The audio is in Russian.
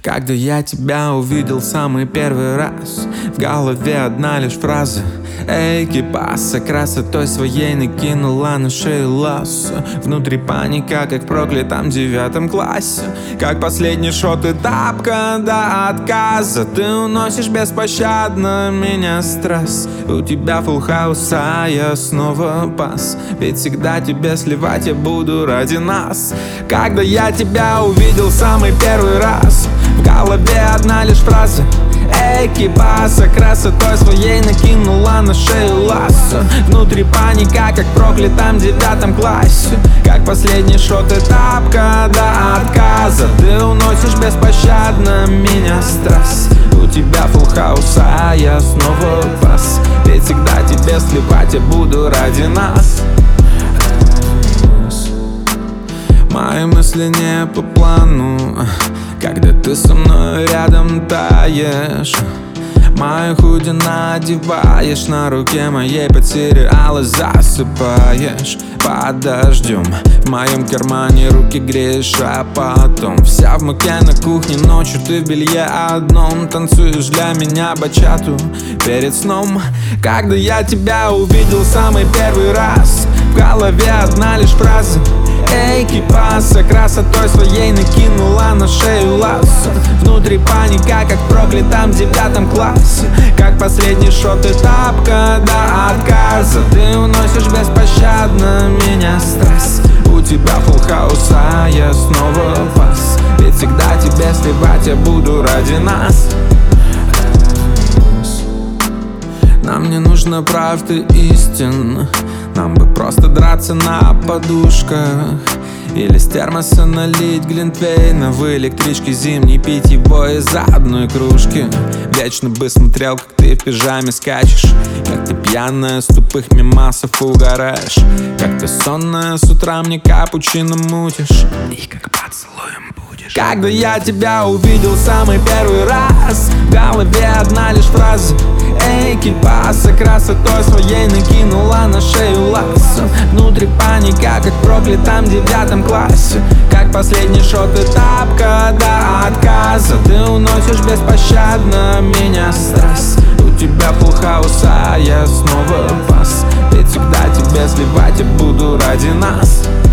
Когда я тебя увидел самый первый раз, в голове одна лишь фраза: эй, кипаса, красотой своей накинула на шею лассо. Внутри паника, как в проклятом 9 классе, как последний шот и тапка до отказа. Ты уносишь беспощадно меня стресс. У тебя фулл хаус, а я снова пас. Ведь всегда тебе сливать я буду ради нас. Когда я тебя увидел самый первый раз, в голове одна лишь фраза: эй, кипаса, красотой своей накинула на шею лассо. Внутри паника, как в проклятом 9 классе, как последний шот и тапка до отказа. Ты уносишь беспощадно меня стресс. У тебя фулл хаус, а я снова пас. Ведь всегда тебе сливать я буду ради нас. Мои мысли не по плану, когда ты со мной рядом таешь. Мою худи надеваешь, на руке моей под сериалы засыпаешь. Под дождем в моем кармане руки греешь, а потом вся в муке на кухне, ночью ты в белье одном танцуешь для меня бачату перед сном. Когда я тебя увидел самый первый раз, в голове одна лишь фраза: эй, кипаса, красотой своей накинула на шею лассо. Внутри паника, как в проклятом 9 классе, как последний шот и тапка до отказа. Ты уносишь беспощадно меня стресс. У тебя фулл хаус, а я снова пас. Ведь всегда тебе сливать я буду ради нас. Нам не нужно правды истин, нам бы просто драться на подушках. Или с термоса налить глинтвейна, в электричке зимней пить его из одной кружки. Вечно бы смотрел, как ты в пижаме скачешь, как ты пьяная с тупых мемасов угораешь, как ты сонная с утра мне капучино мутишь, и как поцелуем будешь. Когда я тебя увидел самый первый раз, в голове одна лишь фраза: эй, кипаса, красотой своей накинула на шею лассо. Внутри паника, как в проклятом 9 классе, как последний шот и тапка до отказа. Ты уносишь беспощадно меня стресс. У тебя фулл хаус, а я снова пас. Ведь всегда тебе сливать я буду ради нас.